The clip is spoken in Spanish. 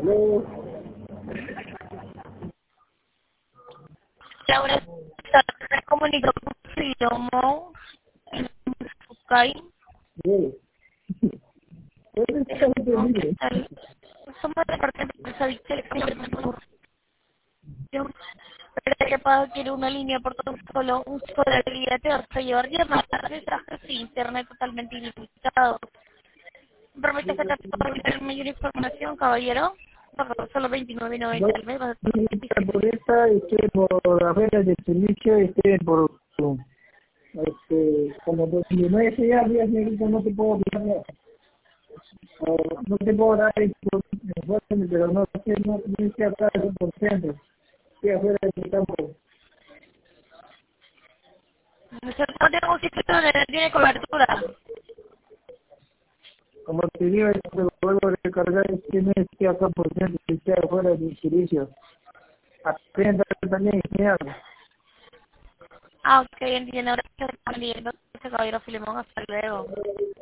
Laura, se comunicó con Fridomo en Fukai. Somos de parte de empresa que paga quiere una línea por todo un solo día te vas a llevar llamadas, mensajes e internet totalmente ilimitado. ¿Permite que te pueda dar mayor información, caballero? Por solo 29.90 al mes. Por esta, por la feria de servicio, por como 29 días, señorita, no te puedo dar, no te puedo dar información, pero no sé, no tienes que estar al 100%, estoy afuera de mi campo. Nosotros no tenemos un sitio donde no tiene cobertura. Como te digo, te vuelvo a recargar, no estoy acá por ciento, estoy afuera de mi servicio. Aprenda también, genial. Ah, ok, entiendo. Ahora que está viendo, caballero Filemón, hasta luego.